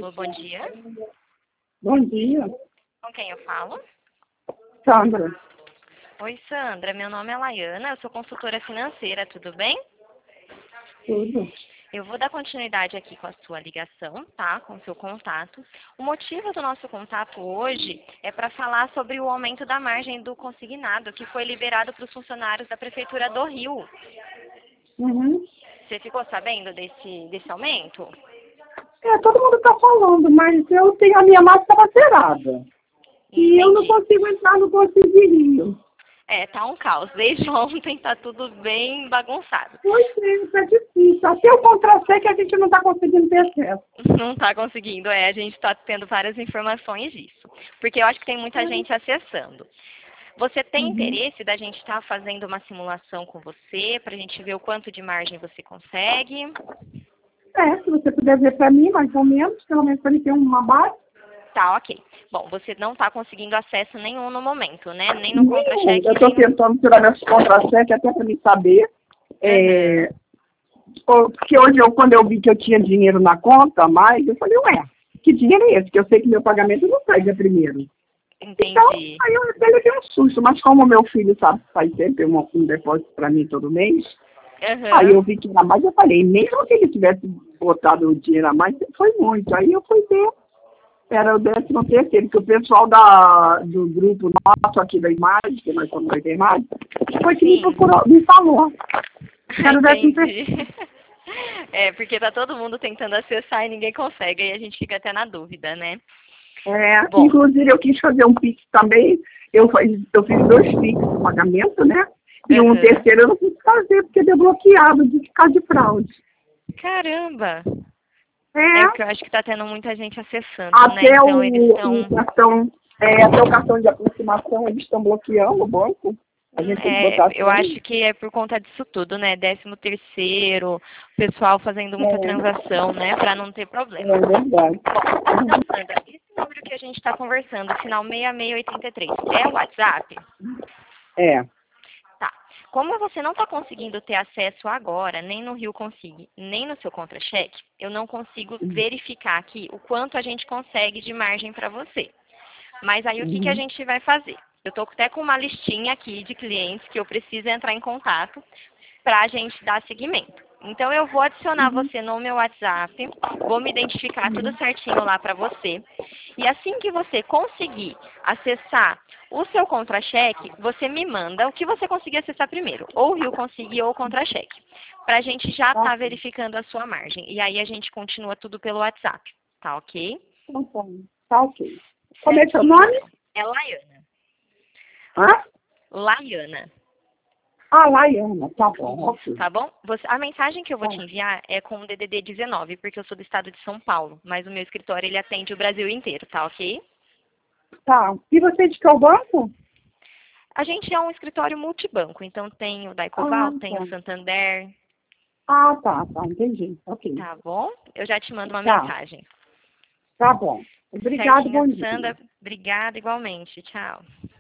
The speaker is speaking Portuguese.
Alô, bom dia. Bom dia, Com quem eu falo? Sandra. Oi, Sandra. Meu nome é Laiana, eu sou consultora financeira, tudo bem? Tudo. Eu vou dar continuidade aqui com a sua ligação, tá? Com o seu contato. O motivo do nosso contato hoje é para falar sobre o aumento da margem do consignado que foi liberado para os funcionários da Prefeitura do Rio. Uhum. Você ficou sabendo desse aumento? Todo mundo está falando, mas eu tenho a minha massa estava zerada. E eu não Entendi. consigo entrar no Conselho. Tá um caos. Desde ontem tá tudo bem bagunçado. Pois é, tá difícil. Até o contra-cheque a gente não está conseguindo ter acesso. Não está conseguindo, a gente está tendo várias informações disso. Porque eu acho que tem muita gente acessando. Você tem interesse da gente estar fazendo uma simulação com você, para a gente ver o quanto de margem você consegue? Se você puder ver para mim, mais ou menos, pelo menos para mim ter uma base. Tá, ok. Bom, você não está conseguindo acesso nenhum no momento, né? Nem no contra-cheque, Eu estou tentando tirar meus contra-cheque até para me saber. Porque hoje, quando eu vi que eu tinha dinheiro na conta, mas eu falei, que dinheiro é esse? Que eu sei que meu pagamento não sai dia primeiro. Entendi. Então, aí eu até levei um susto, mas como meu filho sabe, faz sempre um depósito para mim todo mês, aí eu vi que era mais, eu falei, mesmo que ele tivesse botado o dinheiro a mais, foi muito. Aí eu fui ver, era o 13º, que o pessoal do grupo nosso aqui da imagem, que nós somos da imagem, foi que me procurou, me falou. Era o 13º. Entendi. Porque tá todo mundo tentando acessar e ninguém consegue, aí a gente fica até na dúvida, né? Bom. Inclusive eu quis fazer um Pix também, eu fiz 2 Pix de pagamento, né? E um terceiro eu não quis fazer, porque deu bloqueado de ficar de fraude. Caramba! Porque eu acho que tá tendo muita gente acessando, até né? Então eles estão... até o cartão de aproximação eles estão bloqueando o banco. A gente tem que botar eu acho que é por conta disso tudo, né? 13º, o pessoal fazendo muita transação, né? Para não ter problema. É verdade. Então, Sandra, esse número que a gente está conversando, final 6683, é o WhatsApp? Tá. Como você não está conseguindo ter acesso agora, nem no Rio Consigne, nem no seu contra-cheque, eu não consigo verificar aqui o quanto a gente consegue de margem para você. Mas aí o que a gente vai fazer? Eu estou até com uma listinha aqui de clientes que eu preciso entrar em contato para a gente dar seguimento. Então eu vou adicionar você no meu WhatsApp, vou me identificar tudo certinho lá para você. E assim que você conseguir acessar o seu contra-cheque, você me manda o que você conseguir acessar primeiro, ou o Rio Consigne ou o contra-cheque, para a gente já estar verificando a sua margem. E aí a gente continua tudo pelo WhatsApp, tá ok? Tá ok. Como é seu nome? É Laiana. Hã? Laiana. Laiana, tá bom. Tá bom? A mensagem que eu vou te enviar é com o DDD 19, porque eu sou do estado de São Paulo, mas o meu escritório ele atende o Brasil inteiro, tá ok? Tá. E você de qual banco? A gente é um escritório multibanco, então tem o Daicoval, tem o Santander. Tá, entendi. Ok. Tá bom? Eu já te mando uma Tá. mensagem. Tá bom. Obrigada, bom dia. Sandra. Obrigada igualmente. Tchau.